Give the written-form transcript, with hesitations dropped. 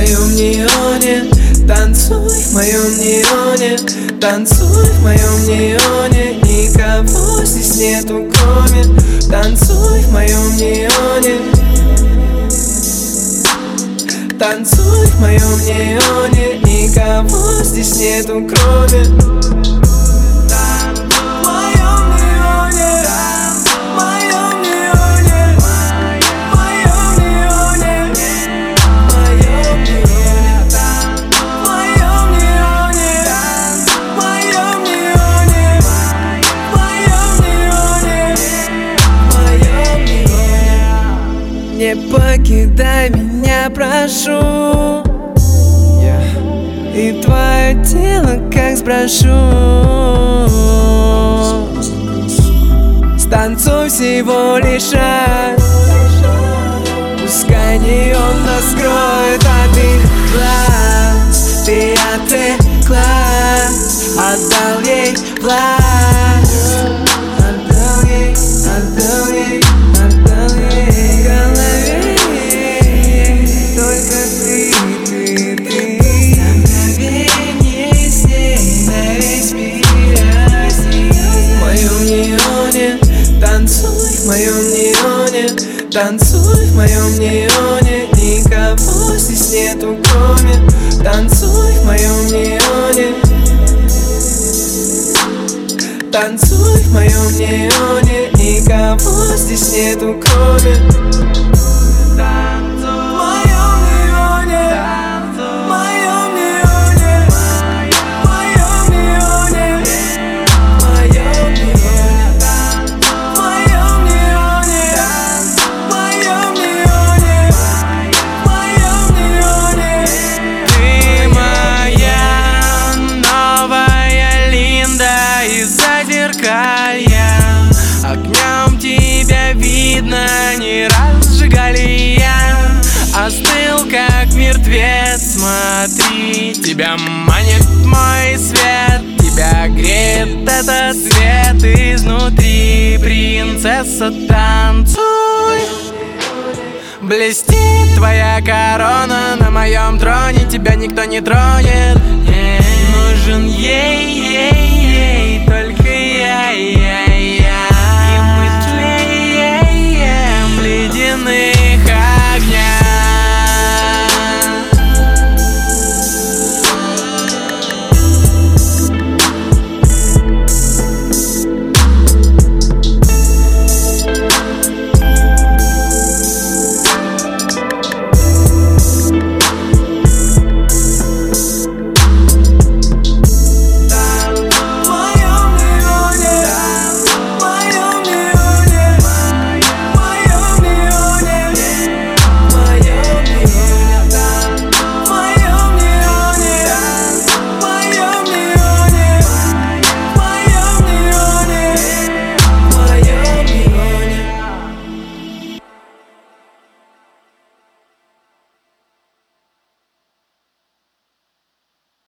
моем неоне, танцуй в моем неоне, танцуй в моем неоне. Никого здесь нету кроме. Танцуй в моем неоне, танцуй в моем неоне. Никого здесь нету кроме. Не покидай меня, прошу, и твое тело как сброшу. Станцуй всего лишь раз, пускай неон нас скроет от их глаз. Ты отвлеклась, отдал ей власть, отдал ей, отдал ей, отдал ей. Танцуй в моем неоне, танцуй в моем неоне. Никого здесь нету кроме. Танцуй в моем неоне, танцуй в моем неоне. Никого здесь нету кроме. Огнем тебя видно, не разжигали я. Остыл как мертвец, смотри, тебя манит мой свет. Тебя греет этот свет изнутри. Принцесса, танцуй. Блестит твоя корона на моем троне. Тебя никто не тронет. Нужен ей